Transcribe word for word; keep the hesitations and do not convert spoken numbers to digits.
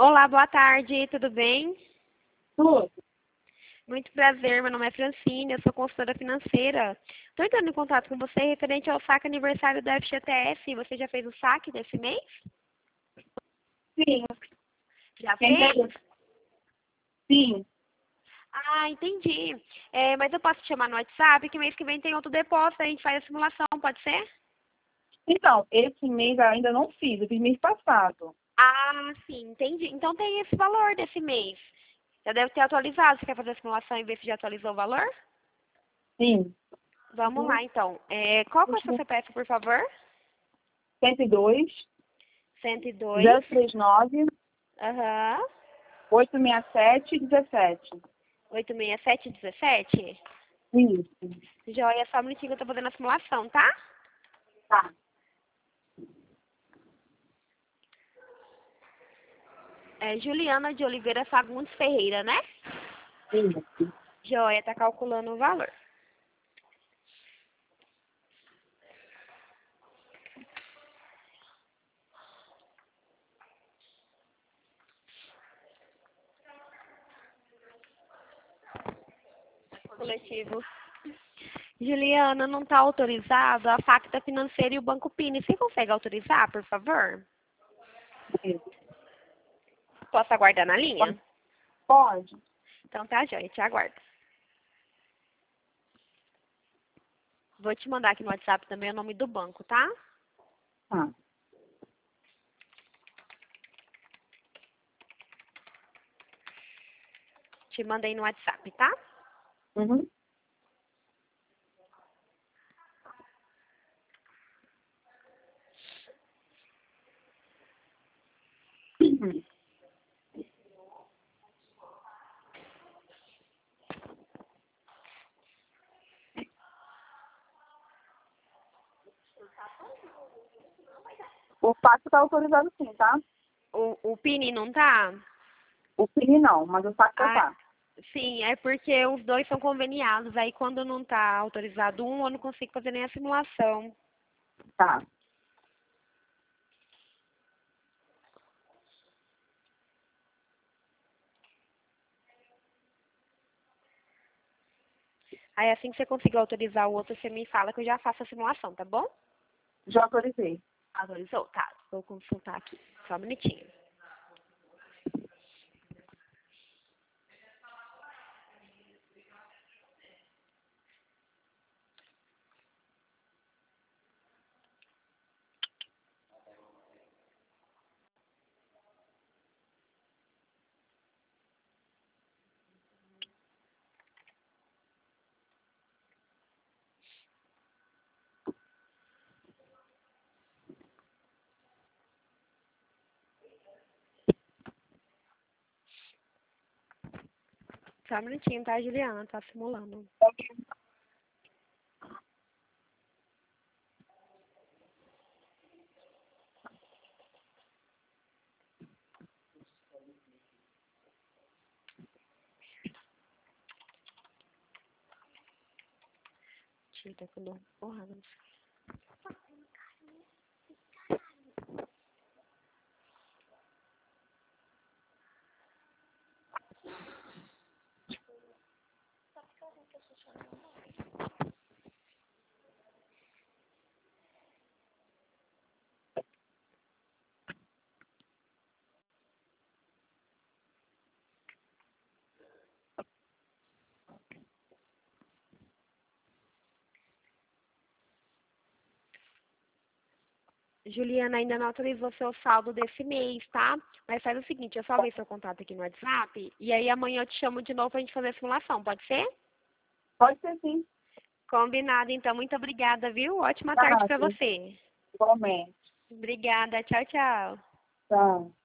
Olá, boa tarde, tudo bem? Tudo. Muito prazer, meu nome é Francine, eu sou consultora financeira. Estou entrando em contato com você referente ao saque aniversário do F G T S. Você já fez o saque desse mês? Sim. Já Quem fez? quer? Sim. Ah, entendi. É, mas eu posso te chamar no WhatsApp, que mês que vem tem outro depósito, a gente faz a simulação, pode ser? Então, esse mês eu ainda não fiz, eu fiz mês passado. Ah, sim, entendi. Então tem esse valor desse mês. Já deve ter atualizado. Você quer fazer a simulação e ver se já atualizou o valor? Sim. Vamos Uhum. lá, então. É, qual que é o seu C P F, por favor? cento e dois, cento e dois. zero três nove, Aham. oito seis sete, dezessete. oito seis sete um sete. Isso. Joia, só um minutinho que eu tô fazendo a simulação, tá? Tá. É Juliana de Oliveira Fagundes Ferreira, né? Isso. Joia, tá calculando o valor. Coletivo. Juliana, não tá autorizado a facta financeira e o Banco Pini. Você consegue autorizar, por favor? Isso. Posso aguardar na linha? Pode? Então tá, joia, te aguardo. Vou te mandar aqui no WhatsApp também o nome do banco, tá? Tá. Te mandei no WhatsApp, tá? Uhum. Uhum. O fax tá autorizado sim, tá? O, o Pini não tá? O P I N não, mas o fax Ah, tá. sim, é porque os dois são conveniados. Aí quando não tá autorizado um, eu não consigo fazer nem a simulação. Tá. Aí assim que você conseguir autorizar o outro, você me fala que eu já faço a simulação, tá bom? Já autorizei. Autorizou? Tá, vou consultar aqui. Só um minutinho. Só um minutinho, tá, Juliana? Tá simulando. Tira que eu dou uma porrada. Juliana ainda não autorizou seu saldo desse mês, tá? Mas faz o seguinte, eu salvei seu contato aqui no WhatsApp e aí amanhã eu te chamo de novo pra gente fazer a simulação, pode ser? Pode ser sim. Combinado, então. Muito obrigada, viu? Ótima tarde Tá, pra sim. você. Igualmente. Obrigada. Tchau, tchau. Tá.